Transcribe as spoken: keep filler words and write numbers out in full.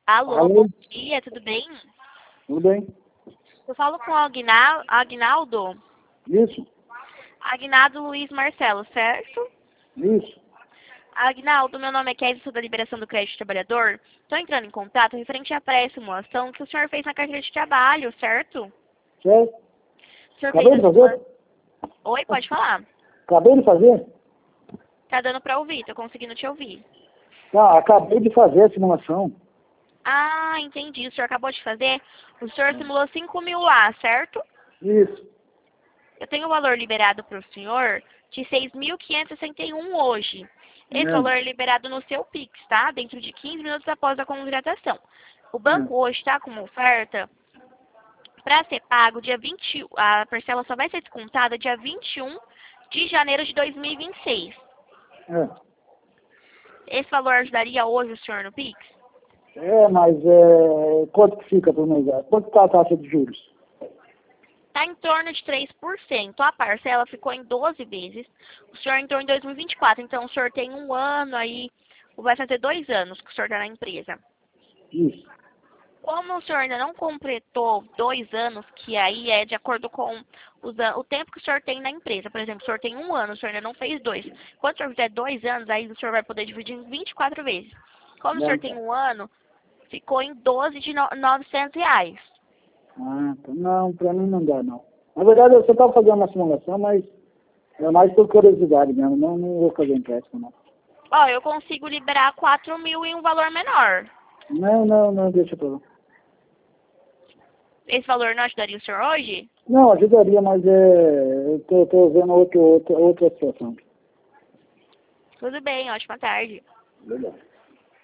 Alô, Alô, bom dia, tudo bem? tudo bem? Eu falo com o Aguinal- Agnaldo, Isso, Agnaldo Luiz Marcelo, certo? isso. Agnaldo, meu nome é Kézia, sou da Liberação do Crédito Trabalhador. Estou entrando em contato referente à pré-simulação que o senhor fez na carteira de trabalho, certo? Certo? O senhor Acabei fez de a simulação... fazer? Oi, pode falar. Acabei de fazer? Tá dando pra ouvir, tô conseguindo te ouvir. Tá, acabei de fazer a simulação. Ah, entendi. O senhor acabou de fazer? O senhor simulou cinco mil lá, certo? Isso. Eu tenho o valor liberado para o senhor de seis mil quinhentos e sessenta e um hoje. Esse É, valor é liberado no seu Pix, tá? Dentro de quinze minutos após a contratação. O é. banco hoje está com uma oferta para ser pago dia vinte. A parcela só vai ser descontada dia vinte e um de janeiro de dois mil e vinte e seis. É, Esse valor ajudaria hoje o senhor no Pix? é mas é, quanto que fica por mês? Quanto está a taxa de juros? Está em torno de três por cento. A parcela ficou em doze vezes. O senhor entrou em dois mil e vinte e quatro, então o senhor tem um ano aí, vai fazer dois anos que o senhor está na empresa. Isso. Como o senhor ainda não completou dois anos, que aí é de acordo com os an- o tempo que o senhor tem na empresa. Por exemplo, o senhor tem um ano, o senhor ainda não fez dois. Quando o senhor fizer dois anos, aí o senhor vai poder dividir em vinte e quatro vezes. Como o Dá senhor tem então. um ano, ficou em doze de no- novecentos reais. Ah, tá. Não, para mim não dá, não. Na verdade, eu só estava fazendo uma simulação, mas é mais por curiosidade mesmo. Não, não vou fazer empréstimo, não. Ó, eu consigo liberar quatro mil em um valor menor. Não, não, não, deixa pra lá. Esse valor não ajudaria o senhor hoje? Não, ajudaria, mas é, eu tô, tô vendo outro, outra, outra situação. Tudo bem, ótima tarde. Legal.